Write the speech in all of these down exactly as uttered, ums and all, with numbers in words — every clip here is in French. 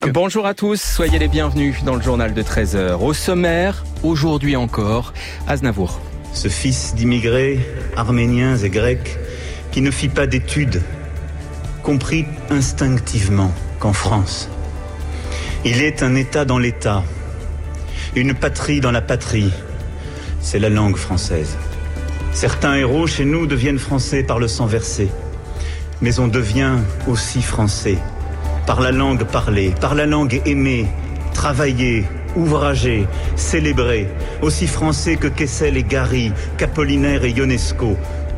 Bonjour à tous, soyez les bienvenus dans le journal de treize heures. Au sommaire, aujourd'hui encore, Aznavour. Ce fils d'immigrés arméniens et grecs qui ne fit pas d'études, comprit instinctivement qu'en France, il est un État dans l'État, une patrie dans la patrie. C'est la langue française. Certains héros chez nous deviennent français par le sang versé, mais on devient aussi français par la langue parlée, par la langue aimée, travaillée, ouvragée, célébrée, aussi français que Kessel et Gary, qu'Apollinaire et Ionesco,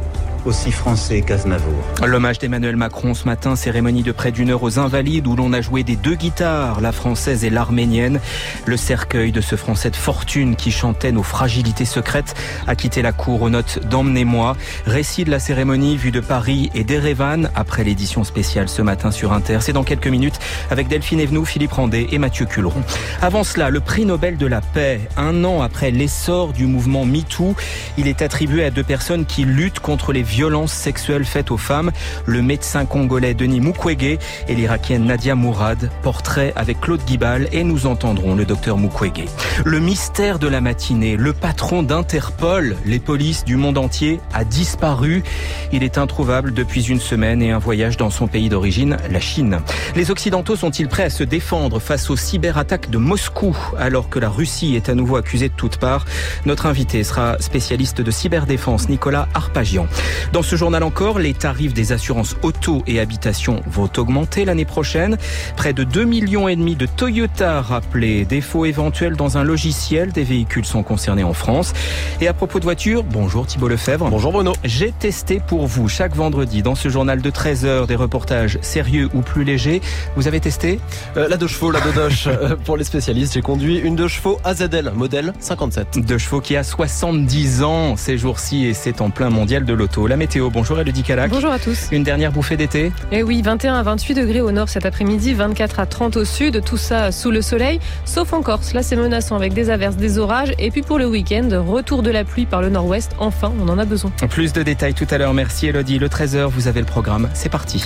aussi français qu'Aznavour. L'hommage d'Emmanuel Macron ce matin, cérémonie de près d'une heure aux Invalides où l'on a joué des deux guitares, la française et l'arménienne. Le cercueil de ce Français de fortune qui chantait nos fragilités secrètes a quitté la cour aux notes d'Emmenez-moi. Récit de la cérémonie vue de Paris et d'Erevan après l'édition spéciale ce matin sur Inter. C'est dans quelques minutes avec Delphine Evenou, Philippe Randé et Mathieu Culeron. Avant cela, le prix Nobel de la paix. Un an après l'essor du mouvement MeToo, il est attribué à deux personnes qui luttent contre les violences sexuelles faites aux femmes, le médecin congolais Denis Mukwege et l'irakienne Nadia Mourad. Portrait avec Claude Guibal et nous entendrons le docteur Mukwege. Le mystère de la matinée, le patron d'Interpol, les polices du monde entier, a disparu. Il est introuvable depuis une semaine et un voyage dans son pays d'origine, la Chine. Les Occidentaux sont-ils prêts à se défendre face aux cyberattaques de Moscou alors que la Russie est à nouveau accusée de toutes parts? Notre invité sera spécialiste de cyberdéfense, Nicolas Arpagian. Dans ce journal encore, les tarifs des assurances auto et habitation vont augmenter l'année prochaine. Près de deux millions et demi de Toyota rappelés. Défauts éventuels dans un logiciel des véhicules sont concernés en France. Et à propos de voiture, bonjour Thibault Lefebvre. Bonjour Bruno. J'ai testé pour vous chaque vendredi dans ce journal de treize heures des reportages sérieux ou plus légers. Vous avez testé euh, La deux chevaux, la deux doche. euh, pour les spécialistes, j'ai conduit une deux chevaux A Z L, modèle cinquante-sept. Deux chevaux qui a soixante-dix ans ces jours-ci et c'est en plein mondial de l'auto. La météo, bonjour Elodie Calac. Bonjour à tous. Une dernière bouffée d'été. Eh oui, vingt et un à vingt-huit degrés au nord cet après-midi, vingt-quatre à trente au sud, tout ça sous le soleil, sauf en Corse. Là, c'est menaçant avec des averses, des orages. Et puis pour le week-end, retour de la pluie par le nord-ouest. Enfin, on en a besoin. Plus de détails tout à l'heure. Merci Elodie. Le treize heures, vous avez le programme. C'est parti.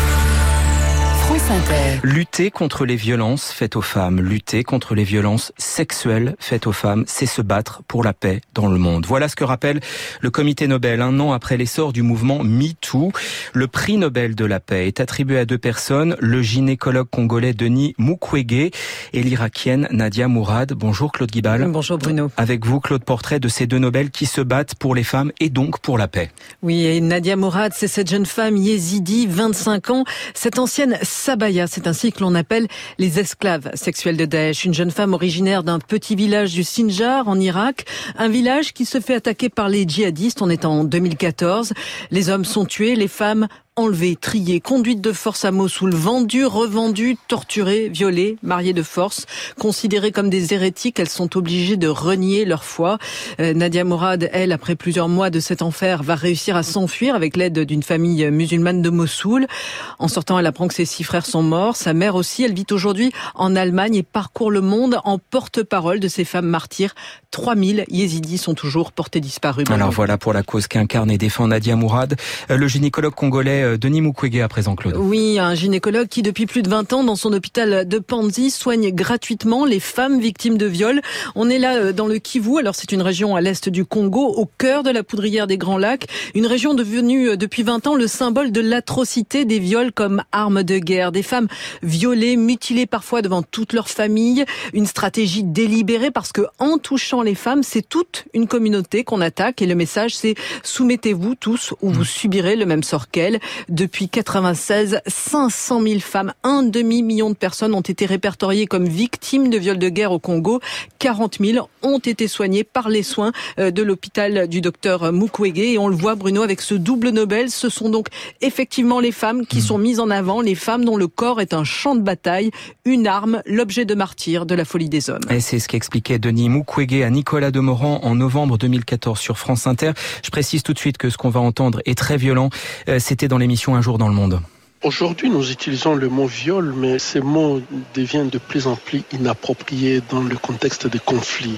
France Inter. Lutter contre les violences faites aux femmes, lutter contre les violences sexuelles faites aux femmes, c'est se battre pour la paix dans le monde. Voilà ce que rappelle le comité Nobel un an après l'essor du mouvement MeToo. Le prix Nobel de la paix est attribué à deux personnes, le gynécologue congolais Denis Mukwege et l'irakienne Nadia Mourad. Bonjour Claude Guibal. Bonjour Bruno. Avec vous, Claude, portrait de ces deux Nobel qui se battent pour les femmes et donc pour la paix. Oui, et Nadia Mourad, c'est cette jeune femme yézidi, vingt-cinq ans, cette ancienne Sabaya, c'est ainsi que l'on appelle les esclaves sexuels de Daesh. Une jeune femme originaire d'un petit village du Sinjar en Irak, un village qui se fait attaquer par les djihadistes. On est en deux mille quatorze. Les hommes sont tués, les femmes enlevées, triées, conduites de force à Mossoul, vendues, revendues, torturées, violées, mariées de force, considérées comme des hérétiques. Elles sont obligées de renier leur foi. Euh, Nadia Mourad, elle, après plusieurs mois de cet enfer, va réussir à s'enfuir avec l'aide d'une famille musulmane de Mossoul. En sortant, elle apprend que ses six frères sont morts. Sa mère aussi, elle vit aujourd'hui en Allemagne et parcourt le monde en porte-parole de ces femmes martyrs. trois mille yézidis sont toujours portés disparus. Alors voilà pour la cause qu'incarne et défend Nadia Mourad. Euh, le gynécologue congolais Denis Mukwege à présent, Claude. Oui, un gynécologue qui depuis plus de vingt ans dans son hôpital de Panzi soigne gratuitement les femmes victimes de viols. On est là dans le Kivu, alors c'est une région à l'est du Congo, au cœur de la poudrière des Grands Lacs, une région devenue depuis vingt ans le symbole de l'atrocité des viols comme arme de guerre. Des femmes violées, mutilées parfois devant toute leur famille, une stratégie délibérée parce que en touchant les femmes, c'est toute une communauté qu'on attaque et le message c'est soumettez-vous tous ou vous subirez le même sort qu'elles. Depuis quatre-vingt-seize, cinq cent mille femmes, un demi-million de personnes ont été répertoriées comme victimes de viols de guerre au Congo. quarante mille ont été soignées par les soins de l'hôpital du docteur Mukwege. Et on le voit, Bruno, avec ce double Nobel, ce sont donc effectivement les femmes qui sont mises en avant, les femmes dont le corps est un champ de bataille, une arme, l'objet de martyrs de la folie des hommes. Et c'est ce qu'expliquait Denis Mukwege à Nicolas Demorand en novembre deux mille quatorze sur France Inter. Je précise tout de suite que ce qu'on va entendre est très violent. C'était dans l'émission Un jour dans le monde. Aujourd'hui, nous utilisons le mot viol, mais ces mots deviennent de plus en plus inappropriés dans le contexte des conflits.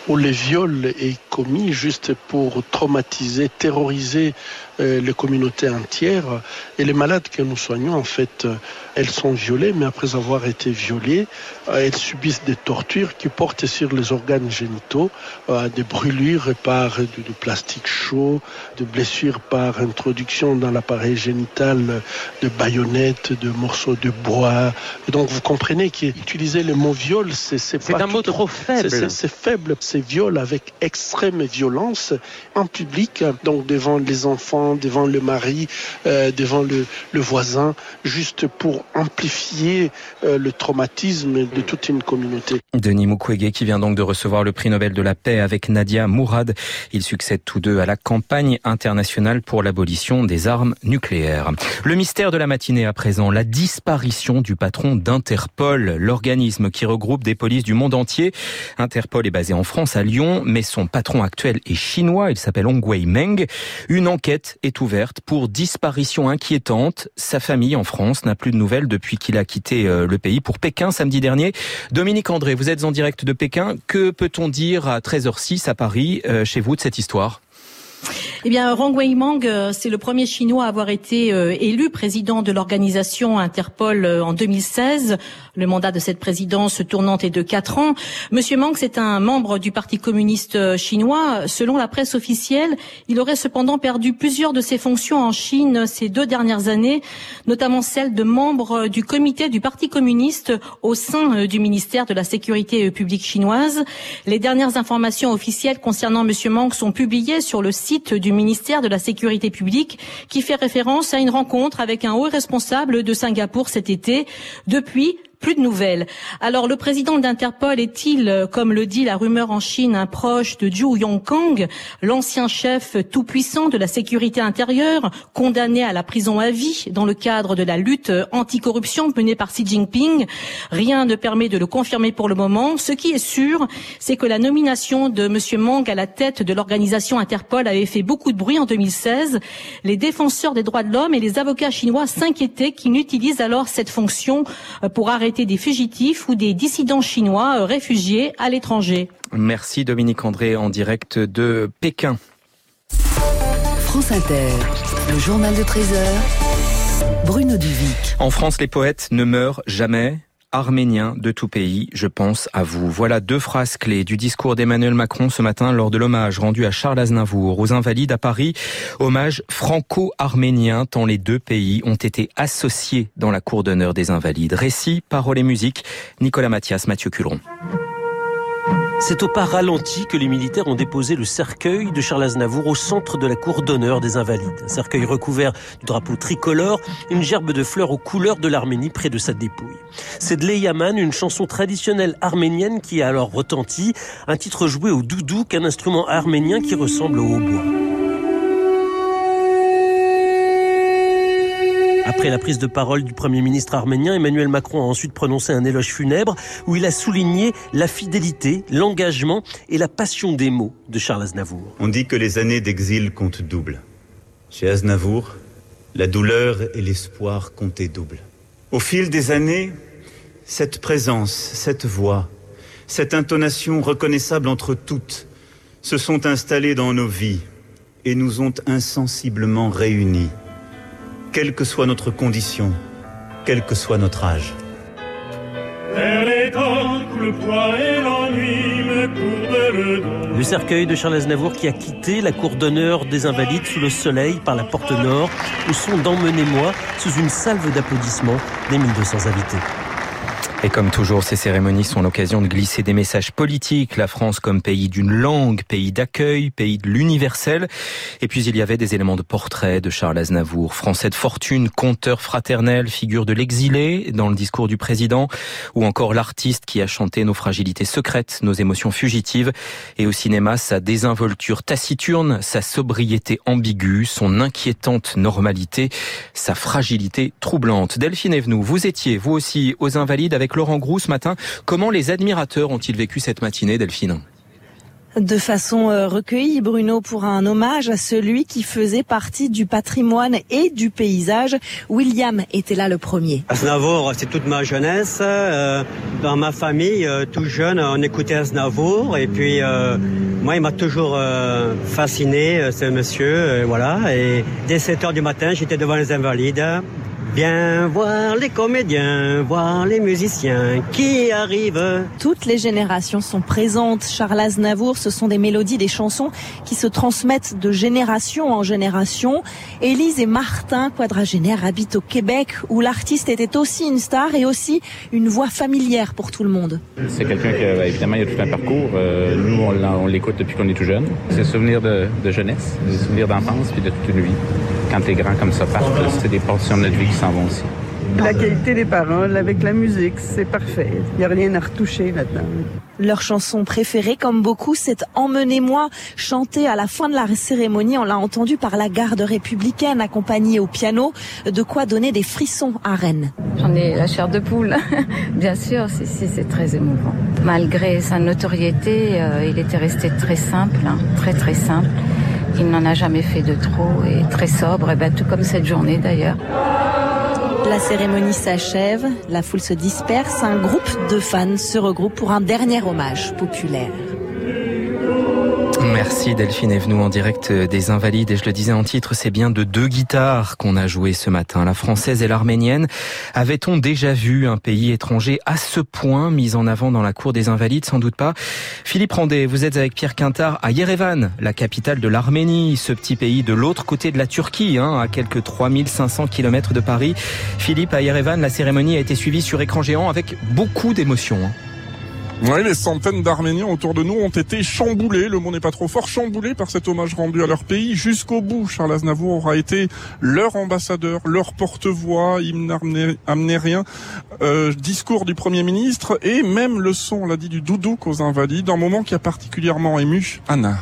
où le viol est commis juste pour traumatiser, terroriser euh, les communautés entières. Et les malades que nous soignons, en fait, euh, elles sont violées, mais après avoir été violées, euh, elles subissent des tortures qui portent sur les organes génitaux, euh, des brûlures par du, du plastique chaud, de blessures par introduction dans l'appareil génital de baïonnettes, de morceaux de bois. Et donc vous comprenez qu'utiliser le mot viol, c'est, c'est, c'est pas un mot tout, trop faible. C'est, c'est, c'est faible, c'est viol avec extrême violence en public, donc devant les enfants, devant le mari, euh, devant le, le voisin, juste pour amplifier euh, le traumatisme de toute une communauté. Denis Mukwege qui vient donc de recevoir le prix Nobel de la paix avec Nadia Mourad. Ils succèdent tous deux à la campagne internationale pour l'abolition des armes nucléaires. Le mystère de la matinée à présent, la disparition du patron d'Interpol, l'organisme qui regroupe des polices du monde entier. Interpol est basé en France, à Lyon, mais son patron actuel est chinois, il s'appelle Hong Wei-meng. Une enquête est ouverte pour disparition inquiétante. Sa famille en France n'a plus de nouvelles depuis qu'il a quitté le pays pour Pékin samedi dernier. Dominique André, vous êtes en direct de Pékin. Que peut-on dire à treize heures six à Paris, chez vous, de cette histoire ? Eh bien, Hong Wei-meng, c'est le premier Chinois à avoir été euh, élu président de l'organisation Interpol euh, en deux mille seize. Le mandat de cette présidence tournante est de quatre ans. Monsieur Meng, c'est un membre du Parti communiste chinois. Selon la presse officielle, il aurait cependant perdu plusieurs de ses fonctions en Chine ces deux dernières années, notamment celle de membre du comité du Parti communiste au sein du ministère de la Sécurité publique chinoise. Les dernières informations officielles concernant Monsieur Meng sont publiées sur le site du ministère de la Sécurité publique, qui fait référence à une rencontre avec un haut responsable de Singapour cet été. Depuis, plus de nouvelles. Alors, le président d'Interpol est-il, comme le dit la rumeur en Chine, un proche de Zhu Yongkang, l'ancien chef tout-puissant de la sécurité intérieure, condamné à la prison à vie dans le cadre de la lutte anticorruption menée par Xi Jinping? Rien ne permet de le confirmer pour le moment. Ce qui est sûr, c'est que la nomination de Monsieur Meng à la tête de l'organisation Interpol avait fait beaucoup de bruit en deux mille seize. Les défenseurs des droits de l'homme et les avocats chinois s'inquiétaient qu'il n'utilise alors cette fonction pour arrêter des fugitifs ou des dissidents chinois réfugiés à l'étranger. Merci Dominique André en direct de Pékin. France Inter, le journal de treize heures, Bruno Duvic. En France, les poètes ne meurent jamais. Arméniens de tout pays, je pense à vous. Voilà deux phrases clés du discours d'Emmanuel Macron ce matin lors de l'hommage rendu à Charles Aznavour aux Invalides à Paris. Hommage franco-arménien tant les deux pays ont été associés dans la cour d'honneur des Invalides. Récit, paroles et musique, Nicolas Mathias, Mathieu Culeron. C'est au pas ralenti que les militaires ont déposé le cercueil de Charles Aznavour au centre de la cour d'honneur des Invalides. Un cercueil recouvert du drapeau tricolore, une gerbe de fleurs aux couleurs de l'Arménie près de sa dépouille. C'est de l'Eyaman, une chanson traditionnelle arménienne qui a alors retenti, un titre joué au doudouk, un instrument arménien qui ressemble au hautbois. Après la prise de parole du Premier ministre arménien, Emmanuel Macron a ensuite prononcé un éloge funèbre où il a souligné la fidélité, l'engagement et la passion des mots de Charles Aznavour. On dit que les années d'exil comptent double. Chez Aznavour, la douleur et l'espoir comptaient double. Au fil des années, cette présence, cette voix, cette intonation reconnaissable entre toutes se sont installées dans nos vies et nous ont insensiblement réunis. Quelle que soit notre condition, quel que soit notre âge. Le cercueil de Charles Aznavour qui a quitté la cour d'honneur des Invalides sous le soleil par la porte nord, au son d'Emmenez-moi, sous une salve d'applaudissements des mille deux cents invités. Et comme toujours, ces cérémonies sont l'occasion de glisser des messages politiques. La France comme pays d'une langue, pays d'accueil, pays de l'universel. Et puis il y avait des éléments de portrait de Charles Aznavour. Français de fortune, conteur fraternel, figure de l'exilé dans le discours du président. Ou encore l'artiste qui a chanté nos fragilités secrètes, nos émotions fugitives. Et au cinéma, sa désinvolture taciturne, sa sobriété ambiguë, son inquiétante normalité, sa fragilité troublante. Delphine Evenou, vous étiez vous aussi aux Invalides avec Laurent Groux ce matin. Comment les admirateurs ont-ils vécu cette matinée, Delphine ? De façon recueillie, Bruno, pour un hommage à celui qui faisait partie du patrimoine et du paysage. William était là le premier. Aznavour, c'est toute ma jeunesse. Euh, dans ma famille, euh, tout jeune, on écoutait Aznavour. Et puis, euh, moi, il m'a toujours euh, fasciné, euh, ce monsieur. Euh, voilà. Et dès sept heures du matin, j'étais devant les Invalides. Bien voir les comédiens, voir les musiciens qui arrivent. Toutes les générations sont présentes. Charles Aznavour, ce sont des mélodies, des chansons qui se transmettent de génération en génération. Élise et Martin, quadragénaires, habitent au Québec, où l'artiste était aussi une star et aussi une voix familière pour tout le monde. C'est quelqu'un qui, évidemment, il y a tout un parcours. Euh, nous, on, on l'écoute depuis qu'on est tout jeune. C'est des souvenirs de, de jeunesse, des souvenirs d'enfance puis de toute une vie. Quand t'es grand comme ça partent, c'est des portions de notre vie qui s'en vont aussi. La qualité des paroles avec la musique, c'est parfait. Il n'y a rien à retoucher là-dedans. Leur chanson préférée, comme beaucoup, c'est « Emmenez-moi », chantée à la fin de la cérémonie. On l'a entendu par la garde républicaine, accompagnée au piano. De quoi donner des frissons à Rennes. J'en ai la chair de poule. Bien sûr, c'est, c'est, c'est très émouvant. Malgré sa notoriété, euh, il était resté très simple, hein, très très simple. Il n'en a jamais fait de trop et très sobre, et ben, tout comme cette journée d'ailleurs. La cérémonie s'achève, la foule se disperse, un groupe de fans se regroupe pour un dernier hommage populaire. Merci Delphine Evenou en direct des Invalides. Et je le disais en titre, c'est bien de deux guitares qu'on a joué ce matin, la française et l'arménienne. Avait-on déjà vu un pays étranger à ce point mis en avant dans la cour des Invalides? Sans doute pas. Philippe Randet, vous êtes avec Pierre Quintard à Yerevan, la capitale de l'Arménie, ce petit pays de l'autre côté de la Turquie, hein, à quelques trois mille cinq cents kilomètres de Paris. Philippe, à Yerevan, la cérémonie a été suivie sur écran géant avec beaucoup d'émotion. Hein. Oui, les centaines d'Arméniens autour de nous ont été chamboulés, le mot n'est pas trop fort, chamboulés par cet hommage rendu à leur pays jusqu'au bout. Charles Aznavour aura été leur ambassadeur, leur porte-voix, hymne amnérien, euh, discours du Premier ministre et même le son, on l'a dit, du doudouk aux Invalides, un moment qui a particulièrement ému Anna.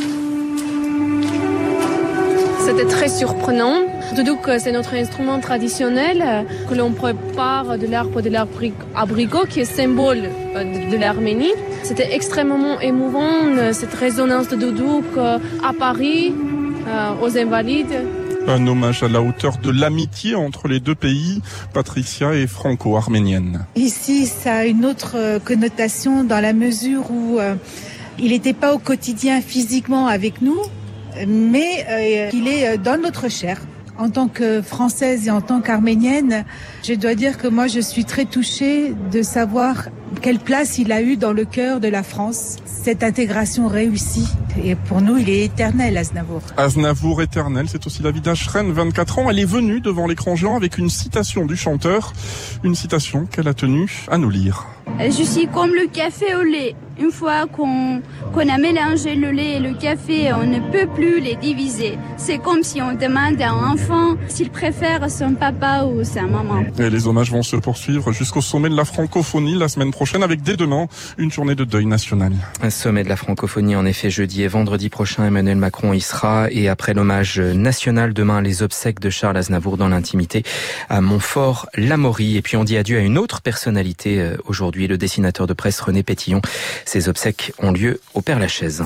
C'était très surprenant. Doudouk, c'est notre instrument traditionnel que l'on prépare de l'arbre de l'abricot qui est symbole de l'Arménie. C'était extrêmement émouvant, cette résonance de doudouk à Paris, aux Invalides. Un hommage à la hauteur de l'amitié entre les deux pays, Patricia est franco-arménienne. Ici, ça a une autre connotation dans la mesure où euh, il n'était pas au quotidien physiquement avec nous, mais euh, il est dans notre chair. En tant que Française et en tant qu'Arménienne, je dois dire que moi je suis très touchée de savoir quelle place il a eu dans le cœur de la France, cette intégration réussie. Et pour nous, il est éternel, Aznavour. Aznavour éternel, c'est aussi la vie d'Ashreen, vingt-quatre ans. Elle est venue devant l'écran géant avec une citation du chanteur, une citation qu'elle a tenue à nous lire. Je suis comme le café au lait. Une fois qu'on, qu'on a mélangé le lait et le café, on ne peut plus les diviser. C'est comme si on demande à un enfant s'il préfère son papa ou sa maman. Et les hommages vont se poursuivre jusqu'au sommet de la francophonie la semaine prochaine avec dès demain une journée de deuil national. Un sommet de la francophonie en effet jeudi et vendredi prochain. Emmanuel Macron y sera et après l'hommage national demain, les obsèques de Charles Aznavour dans l'intimité à Montfort-l'Amaury. Et puis on dit adieu à une autre personnalité aujourd'hui, le dessinateur de presse René Pétillon. Ces obsèques ont lieu au Père-Lachaise.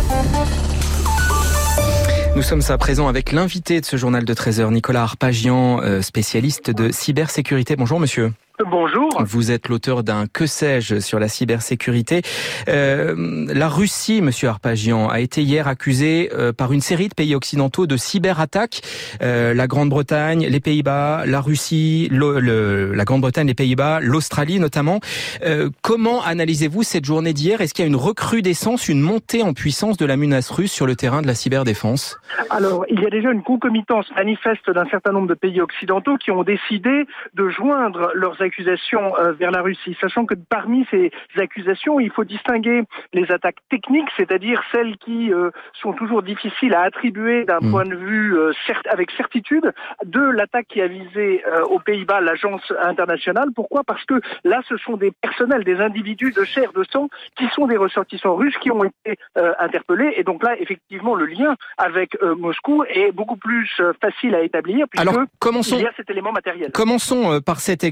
Nous sommes à présent avec l'invité de ce journal de treize heures, Nicolas Arpagian, spécialiste de cybersécurité. Bonjour monsieur. Bonjour. Vous êtes l'auteur d'un que sais-je sur la cybersécurité. Euh, la Russie, monsieur Arpagian, a été hier accusée euh, par une série de pays occidentaux de cyberattaques. Euh, la Grande-Bretagne, les Pays-Bas, la Russie, le, le, la Grande-Bretagne, les Pays-Bas, l'Australie notamment. Euh, comment analysez-vous cette journée d'hier? Est-ce qu'il y a une recrudescence, une montée en puissance de la menace russe sur le terrain de la cyberdéfense? Alors, il y a déjà une concomitance manifeste d'un certain nombre de pays occidentaux qui ont décidé de joindre leurs accusations euh, vers la Russie, sachant que parmi ces accusations, il faut distinguer les attaques techniques, c'est-à-dire celles qui euh, sont toujours difficiles à attribuer d'un mmh. point de vue euh, cert- avec certitude, de l'attaque qui a visé euh, aux Pays-Bas l'agence internationale. Pourquoi ? Parce que là, ce sont des personnels, des individus de chair, de sang, qui sont des ressortissants russes qui ont été euh, interpellés. Et donc là, effectivement, le lien avec euh, Moscou est beaucoup plus euh, facile à établir, puisque Alors, commençons, il y a cet élément matériel. Commençons euh, par cet exemple. Donc,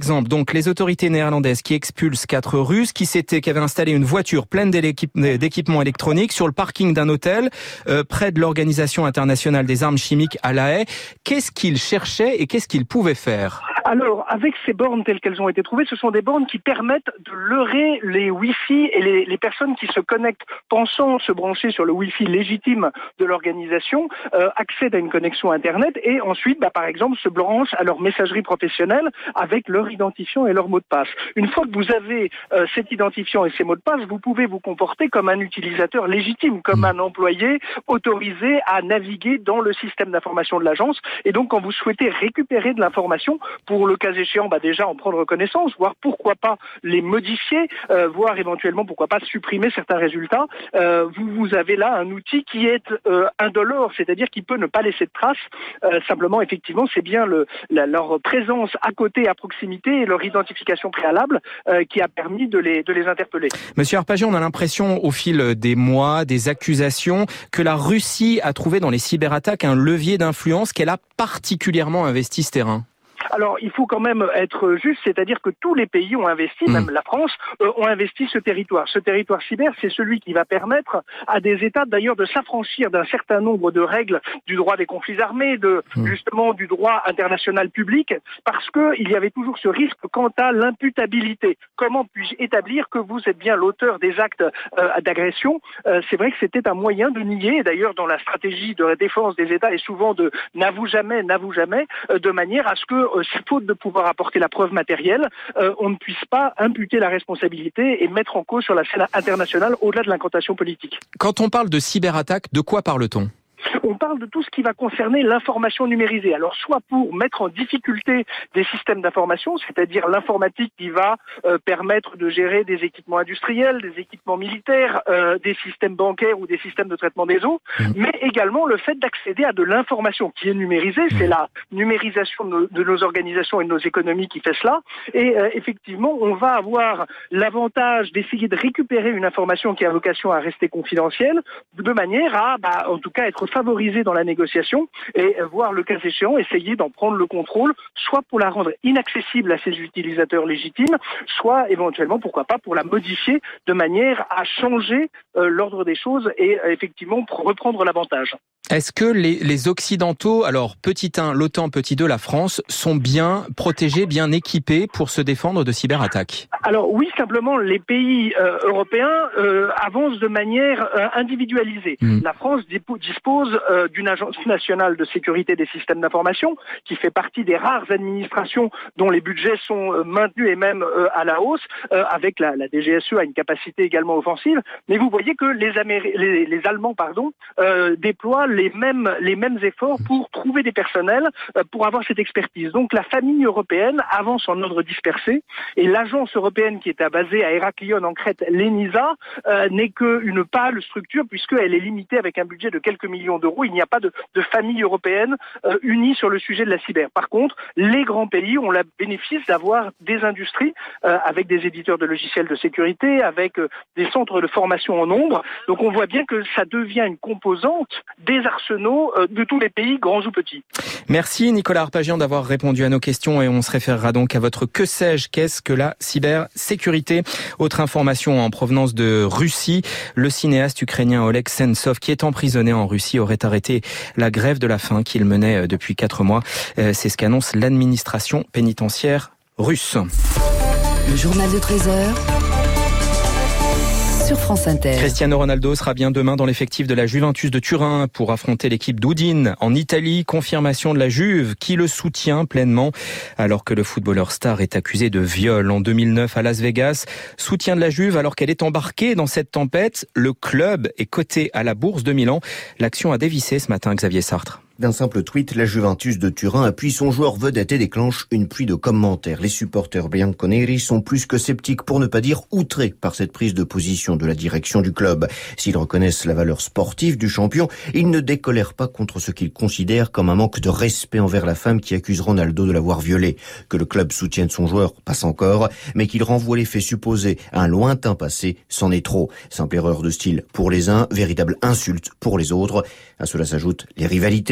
donc les autorités néerlandaises qui expulsent quatre Russes qui s'étaient, qui avaient installé une voiture pleine d'équipements électroniques sur le parking d'un hôtel euh, près de l'Organisation internationale des armes chimiques à La Haye. Qu'est-ce qu'ils cherchaient et qu'est-ce qu'ils pouvaient faire ? Alors, avec ces bornes telles qu'elles ont été trouvées, ce sont des bornes qui permettent de leurrer les Wi-Fi et les, les personnes qui se connectent pensant se brancher sur le Wi-Fi légitime de l'organisation, euh, accèdent à une connexion Internet et ensuite, bah, par exemple, se branchent à leur messagerie professionnelle avec leur identifiant et leur mot de passe. Une fois que vous avez euh, cet identifiant et ces mots de passe, vous pouvez vous comporter comme un utilisateur légitime, comme un employé autorisé à naviguer dans le système d'information de l'agence. Et donc, quand vous souhaitez récupérer de l'information, pour le cas échéant, bah déjà en prendre connaissance, voire pourquoi pas les modifier, euh, voire éventuellement pourquoi pas supprimer certains résultats. Euh, vous, vous avez là un outil qui est euh, indolore, c'est-à-dire qui peut ne pas laisser de traces. Euh, simplement, effectivement, c'est bien le, la, leur présence à côté, à proximité, et leur identification préalable euh, qui a permis de les, de les interpeller. Monsieur Arpagian, on a l'impression au fil des mois, des accusations, que la Russie a trouvé dans les cyberattaques un levier d'influence, qu'elle a particulièrement investi ce terrain. Alors, il faut quand même être juste, c'est-à-dire que tous les pays ont investi, mmh. même la France, euh, ont investi ce territoire. Ce territoire cyber, c'est celui qui va permettre à des États, d'ailleurs, de s'affranchir d'un certain nombre de règles du droit des conflits armés, de mmh. justement du droit international public, parce que il y avait toujours ce risque quant à l'imputabilité. Comment puis-je établir que vous êtes bien l'auteur des actes euh, d'agression ? euh, C'est vrai que c'était un moyen de nier, et d'ailleurs, dans la stratégie de défense des États, et souvent de n'avoue jamais, n'avoue jamais, euh, de manière à ce que Euh, faute de pouvoir apporter la preuve matérielle, euh, on ne puisse pas imputer la responsabilité et mettre en cause sur la scène internationale au-delà de l'incantation politique. Quand on parle de cyberattaque, de quoi parle-t-on ? On parle de tout ce qui va concerner l'information numérisée. Alors, soit pour mettre en difficulté des systèmes d'information, c'est-à-dire l'informatique qui va euh, permettre de gérer des équipements industriels, des équipements militaires, euh, des systèmes bancaires ou des systèmes de traitement des eaux, mmh. mais également le fait d'accéder à de l'information qui est numérisée. Mmh. C'est la numérisation de nos, de nos organisations et de nos économies qui fait cela. Et euh, effectivement, on va avoir l'avantage d'essayer de récupérer une information qui a vocation à rester confidentielle, de manière à, bah, en tout cas, être favorisé dans la négociation et voir le cas échéant essayer d'en prendre le contrôle, soit pour la rendre inaccessible à ses utilisateurs légitimes, soit éventuellement, pourquoi pas, pour la modifier de manière à changer euh, l'ordre des choses et euh, effectivement reprendre l'avantage. Est-ce que les, les Occidentaux, alors petit un, l'OTAN, petit deux, la France, sont bien protégés, bien équipés pour se défendre de cyberattaques ? Alors oui, simplement les pays euh, européens euh, avancent de manière euh, individualisée. Mmh. La France dispose euh, d'une agence nationale de sécurité des systèmes d'information qui fait partie des rares administrations dont les budgets sont euh, maintenus et même euh, à la hausse, euh, avec la, la D G S E à une capacité également offensive. Mais vous voyez que les, Améri- les, les Allemands pardon, euh, déploient les mêmes, les mêmes efforts pour trouver des personnels, euh, pour avoir cette expertise. Donc la famille européenne avance en ordre dispersé et l'agence européenne qui était basée à Héraclion en Crète, l'ENISA, euh, n'est qu'une pâle structure puisqu'elle est limitée avec un budget de quelques millions d'euros. Il n'y a pas de, de famille européenne euh, unie sur le sujet de la cyber. Par contre, les grands pays ont le bénéfice d'avoir des industries euh, avec des éditeurs de logiciels de sécurité, avec euh, des centres de formation en nombre. Donc on voit bien que ça devient une composante des arsenaux euh, de tous les pays, grands ou petits. Merci Nicolas Arpagian d'avoir répondu à nos questions et on se référera donc à votre que sais-je, qu'est-ce que la cybersécurité. Autre information en provenance de Russie, le cinéaste ukrainien Oleg Sentsov qui est emprisonné en Russie aurait arrêté la grève de la faim qu'il menait depuis quatre mois. C'est ce qu'annonce l'administration pénitentiaire russe. Le journal de treize heures. Sur France Inter. Cristiano Ronaldo sera bien demain dans l'effectif de la Juventus de Turin pour affronter l'équipe d'Udine en Italie. Confirmation de la Juve qui le soutient pleinement alors que le footballeur star est accusé de viol en deux mille neuf à Las Vegas. Soutien de la Juve alors qu'elle est embarquée dans cette tempête. Le club est coté à la Bourse de Milan. L'action a dévissé ce matin, Xavier Sartre. D'un simple tweet, la Juventus de Turin appuie son joueur vedette et déclenche une pluie de commentaires. Les supporters bianconeri sont plus que sceptiques, pour ne pas dire outrés, par cette prise de position de la direction du club. S'ils reconnaissent la valeur sportive du champion, ils ne décolèrent pas contre ce qu'ils considèrent comme un manque de respect envers la femme qui accuse Ronaldo de l'avoir violé. Que le club soutienne son joueur passe encore, mais qu'il renvoie les faits supposés à un lointain passé, c'en est trop. Simple erreur de style pour les uns, véritable insulte pour les autres. À cela s'ajoutent les rivalités.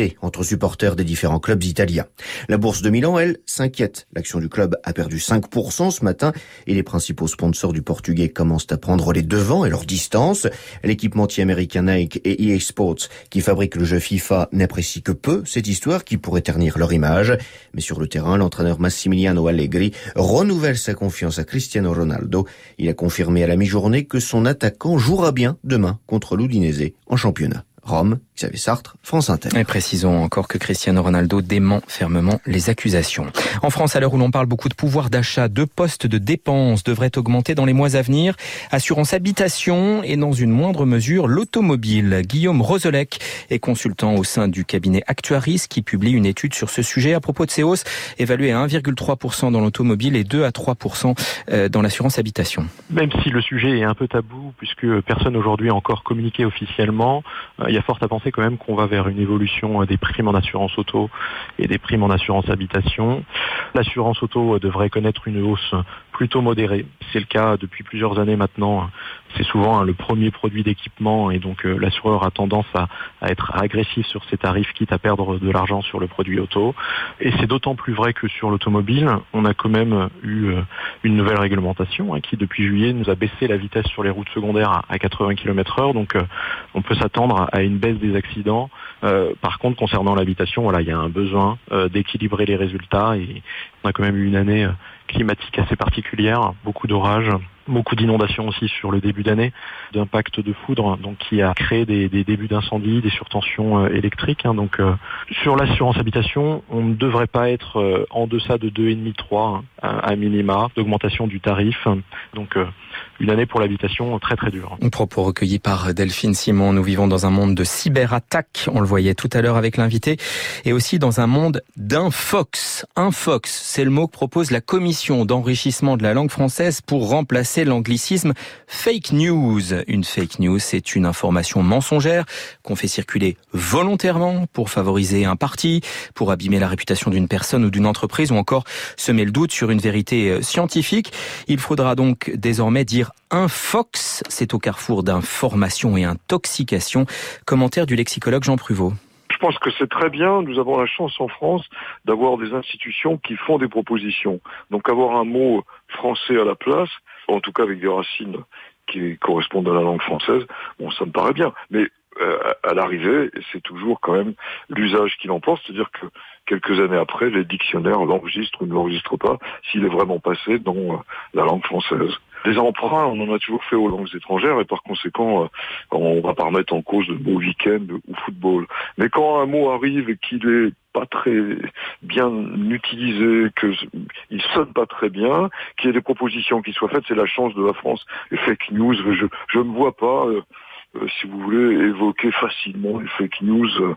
rivalité entre supporters des différents clubs italiens. La Bourse de Milan, elle, s'inquiète. L'action du club a perdu cinq pour cent ce matin et les principaux sponsors du Portugais commencent à prendre les devants et leur distance. L'équipementier américain Nike et E A Sports, qui fabrique le jeu FIFA, n'apprécient que peu cette histoire qui pourrait ternir leur image. Mais sur le terrain, l'entraîneur Massimiliano Allegri renouvelle sa confiance à Cristiano Ronaldo. Il a confirmé à la mi-journée que son attaquant jouera bien demain contre l'Udinese en championnat. Rome, Xavier Sartre, France Inter. Et précisons encore que Cristiano Ronaldo dément fermement les accusations. En France, à l'heure où l'on parle beaucoup de pouvoir d'achat, deux postes de dépenses devraient augmenter dans les mois à venir. Assurance habitation et dans une moindre mesure l'automobile. Guillaume Roselec est consultant au sein du cabinet Actuaris qui publie une étude sur ce sujet à propos de ces hausses évaluées à un virgule trois pour cent dans l'automobile et deux à trois pour cent dans l'assurance habitation. Même si le sujet est un peu tabou puisque personne aujourd'hui n'a encore communiqué officiellement, il y a fort à penser quand même qu'on va vers une évolution des primes en assurance auto et des primes en assurance habitation. L'assurance auto devrait connaître une hausse plutôt modérée. C'est le cas depuis plusieurs années maintenant. C'est souvent le premier produit d'équipement et donc l'assureur a tendance à, à être agressif sur ses tarifs, quitte à perdre de l'argent sur le produit auto. Et c'est d'autant plus vrai que sur l'automobile, on a quand même eu une nouvelle réglementation hein, qui depuis juillet nous a baissé la vitesse sur les routes secondaires à quatre-vingts kilomètres heure. Donc on peut s'attendre à une baisse des accidents. Euh, par contre, concernant l'habitation, voilà, il y a un besoin euh, d'équilibrer les résultats et on a quand même eu une année euh, climatique assez particulière, beaucoup d'orages, beaucoup d'inondations aussi sur le début d'année, d'impact de foudre, donc qui a créé des, des débuts d'incendie, des surtensions euh, électriques. Hein, donc euh, sur l'assurance habitation, on ne devrait pas être euh, en deçà de deux virgule cinq trois hein, à minima d'augmentation du tarif. Donc euh, une année pour l'habitation très très dure. Un propos recueilli par Delphine Simon. Nous vivons dans un monde de cyberattaques, on le voyait tout à l'heure avec l'invité, et aussi dans un monde d'infox. Infox, c'est le mot que propose la commission d'enrichissement de la langue française pour remplacer l'anglicisme fake news. Une fake news, c'est une information mensongère qu'on fait circuler volontairement pour favoriser un parti, pour abîmer la réputation d'une personne ou d'une entreprise, ou encore semer le doute sur une vérité scientifique. Il faudra donc désormais dire infox, c'est au carrefour d'information et intoxication. Commentaire du lexicologue Jean Pruvot. Je pense que c'est très bien. Nous avons la chance en France d'avoir des institutions qui font des propositions. Donc avoir un mot français à la place, en tout cas avec des racines qui correspondent à la langue française, bon, ça me paraît bien. Mais euh, à l'arrivée, c'est toujours quand même l'usage qui l'emporte, c'est-à-dire que quelques années après, les dictionnaires l'enregistrent ou ne l'enregistrent pas s'il est vraiment passé dans euh, la langue française. Les emprunts, on en a toujours fait aux langues étrangères et par conséquent, euh, on va pas remettre en cause le mot week-end ou football. Mais quand un mot arrive et qu'il est pas très bien utilisé, que il sonne pas très bien, qu'il y ait des propositions qui soient faites, c'est la chance de la France. Les fake news, je je ne vois pas, euh, euh, si vous voulez, évoquer facilement les fake news. Euh,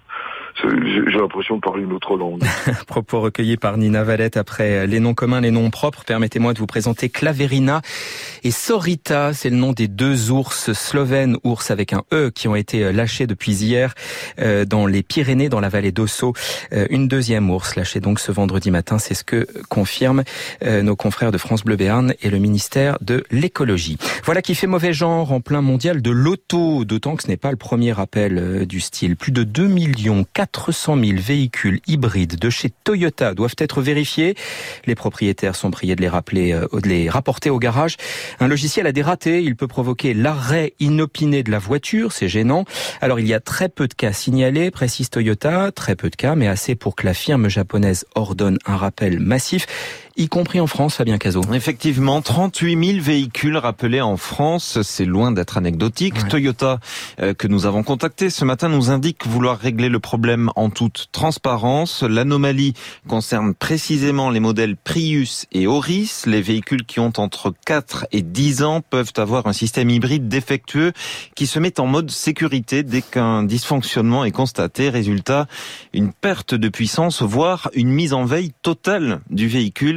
J'ai l'impression de parler une autre langue. Propos recueillis par Nina Valette après les noms communs, les noms propres. Permettez-moi de vous présenter Klaverina et Sorita. C'est le nom des deux ours slovènes, ours avec un E, qui ont été lâchés depuis hier dans les Pyrénées, dans la vallée d'Osso. Une deuxième ours lâchée donc ce vendredi matin. C'est ce que confirment nos confrères de France Bleu Béarn et le ministère de l'écologie. Voilà qui fait mauvais genre en plein mondial de l'auto. D'autant que ce n'est pas le premier rappel du style. Plus de deux millions quatre cent mille véhicules hybrides de chez Toyota doivent être vérifiés. Les propriétaires sont priés de les rappeler, de les rapporter au garage. Un logiciel a des ratés. Il peut provoquer l'arrêt inopiné de la voiture. C'est gênant. Alors, il y a très peu de cas signalés, précise Toyota. Très peu de cas, mais assez pour que la firme japonaise ordonne un rappel massif, y compris en France, Fabien Cazot. Effectivement, trente-huit mille véhicules rappelés en France. C'est loin d'être anecdotique. Ouais. Toyota, euh, que nous avons contacté ce matin, nous indique vouloir régler le problème en toute transparence. L'anomalie concerne précisément les modèles Prius et Auris. Les véhicules qui ont entre quatre et dix ans peuvent avoir un système hybride défectueux qui se met en mode sécurité dès qu'un dysfonctionnement est constaté. Résultat, une perte de puissance, voire une mise en veille totale du véhicule.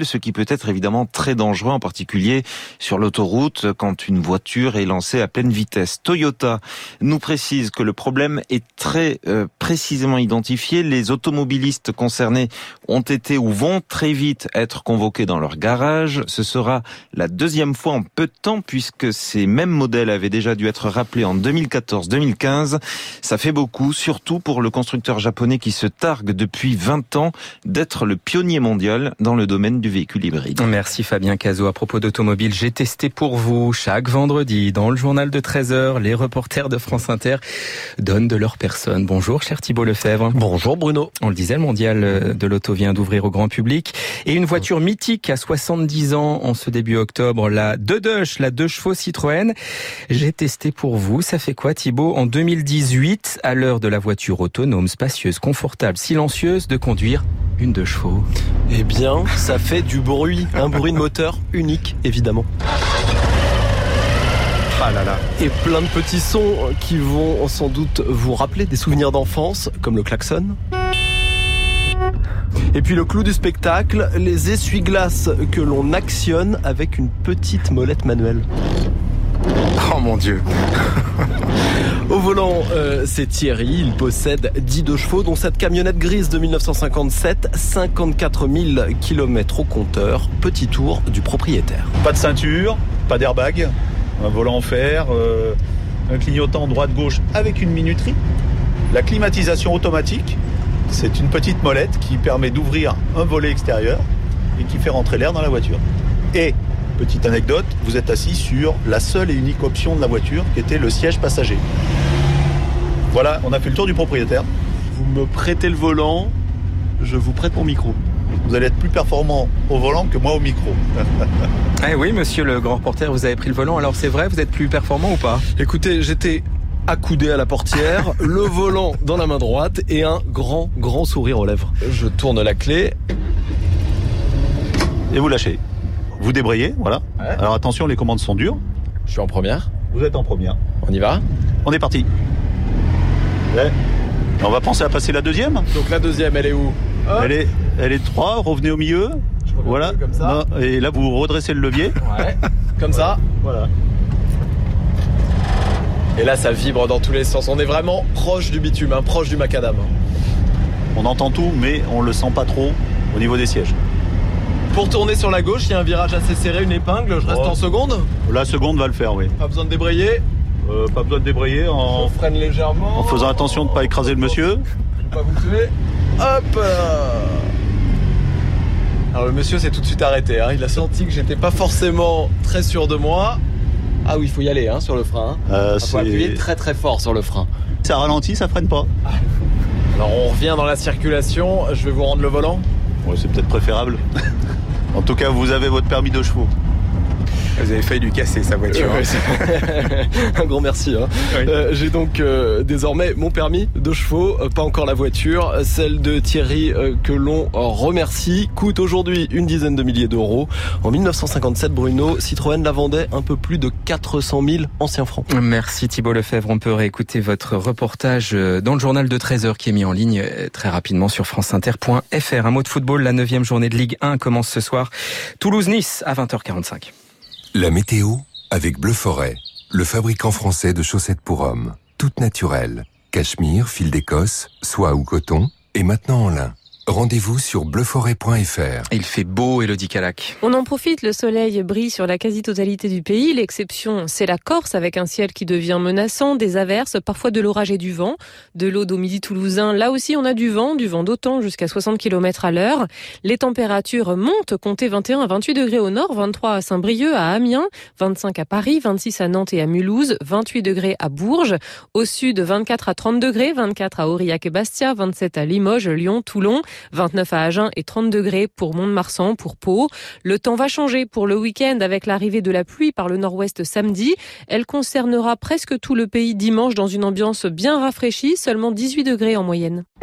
ce qui peut être évidemment très dangereux, en particulier sur l'autoroute, quand une voiture est lancée à pleine vitesse. Toyota nous précise que le problème est très euh, précisément identifié. Les automobilistes concernés ont été ou vont très vite être convoqués dans leur garage. Ce sera la deuxième fois en peu de temps, puisque ces mêmes modèles avaient déjà dû être rappelés en deux mille quatorze deux mille quinze. Ça fait beaucoup, surtout pour le constructeur japonais qui se targue depuis vingt ans d'être le pionnier mondial dans le domaine du véhicule hybride. Merci Fabien Cazot. À propos d'automobile, j'ai testé pour vous chaque vendredi dans le journal de treize heures. Les reporters de France Inter donnent de leur personne. Bonjour cher Thibault Lefebvre. Bonjour Bruno. On le disait, le mondial de l'auto vient d'ouvrir au grand public. Et une voiture mythique à soixante-dix ans en ce début octobre, la deux Dush, la deux chevaux Citroën. J'ai testé pour vous. Ça fait quoi Thibault? En deux mille dix-huit, à l'heure de la voiture autonome, spacieuse, confortable, silencieuse, de conduire une deux chevaux? Eh bien, ça fait du bruit. Un bruit de moteur unique, évidemment. Ah là là. Et plein de petits sons qui vont sans doute vous rappeler des souvenirs d'enfance, comme le klaxon. Et puis le clou du spectacle, les essuie-glaces que l'on actionne avec une petite molette manuelle. Oh mon Dieu. Au volant, euh, c'est Thierry, il possède dix deux chevaux, dont cette camionnette grise de mille neuf cent cinquante-sept, cinquante-quatre mille kilomètres au compteur, petit tour du propriétaire. Pas de ceinture, pas d'airbag, un volant en fer, euh, un clignotant droite-gauche avec une minuterie, la climatisation automatique, c'est une petite molette qui permet d'ouvrir un volet extérieur et qui fait rentrer l'air dans la voiture. Et, petite anecdote, vous êtes assis sur la seule et unique option de la voiture qui était le siège passager. Voilà, on a fait le tour du propriétaire. Vous me prêtez le volant, je vous prête mon micro. Vous allez être plus performant au volant que moi au micro. Eh oui, monsieur le grand reporter, vous avez pris le volant. Alors c'est vrai, vous êtes plus performant ou pas? Écoutez, j'étais accoudé à la portière, le volant dans la main droite et un grand, grand sourire aux lèvres. Je tourne la clé. Et vous lâchez. Vous débrayez, voilà. Ouais. Alors attention, les commandes sont dures. Je suis en première. Vous êtes en première. On y va? On est parti. Ouais. On va penser à passer la deuxième. Donc la deuxième, elle est où? Hop. Elle est, elle est trois, revenez au milieu. Voilà. Comme ça. Non, et là, vous redressez le levier. Ouais. Comme ça. Voilà. Et là, ça vibre dans tous les sens. On est vraiment proche du bitume, hein, proche du macadam. On entend tout, mais on le sent pas trop au niveau des sièges. Pour tourner sur la gauche, il y a un virage assez serré, une épingle. Je reste oh. en seconde. La seconde va le faire, oui. Pas besoin de débrayer. Euh, pas besoin de débrayer en... Je freine légèrement. En faisant attention de ne pas écraser le monsieur. Je vais pas vous tuer. Hop. Alors le monsieur s'est tout de suite arrêté. Hein. Il a senti que j'étais pas forcément très sûr de moi. Ah oui, il faut y aller hein, sur le frein. Hein. Euh, il faut appuyer très très fort sur le frein. Ça ralentit, ça freine pas. Alors on revient dans la circulation. Je vais vous rendre le volant. Oui, c'est peut-être préférable. En tout cas, vous avez votre permis de chevaux. Vous avez failli lui casser sa voiture. Ouais, un grand merci. Hein. Oui. Euh, j'ai donc euh, désormais mon permis de chevaux, euh, pas encore la voiture. Celle de Thierry euh, que l'on remercie coûte aujourd'hui une dizaine de milliers d'euros. En mille neuf cent cinquante-sept, Bruno, Citroën la vendait un peu plus de quatre cent mille anciens francs. Merci Thibault Lefebvre. On peut réécouter votre reportage dans le journal de treize heures qui est mis en ligne très rapidement sur franceinter point f r. Un mot de football, la neuvième journée de Ligue un commence ce soir. Toulouse-Nice à vingt heures quarante-cinq. La météo avec Bleu Forêt, le fabricant français de chaussettes pour hommes. Toutes naturelles. Cachemire, fil d'Écosse, soie ou coton, et maintenant en lin. Rendez-vous sur bleu forêt point f r. Il fait beau, Élodie Calac. On en profite, le soleil brille sur la quasi-totalité du pays. L'exception, c'est la Corse, avec un ciel qui devient menaçant, des averses, parfois de l'orage et du vent. De l'Aude au midi toulousain, là aussi on a du vent, du vent d'autant jusqu'à soixante kilomètres à l'heure. Les températures montent, comptez vingt et un à vingt-huit degrés au nord, vingt-trois à Saint-Brieuc, à Amiens, vingt-cinq à Paris, vingt-six à Nantes et à Mulhouse, vingt-huit degrés à Bourges. Au sud, vingt-quatre à trente degrés, vingt-quatre à Aurillac et Bastia, vingt-sept à Limoges, Lyon, Toulon, vingt-neuf à Agen et trente degrés pour Mont-de-Marsan, pour Pau. Le temps va changer pour le week-end avec l'arrivée de la pluie par le nord-ouest samedi. Elle concernera presque tout le pays dimanche dans une ambiance bien rafraîchie, seulement dix-huit degrés en moyenne.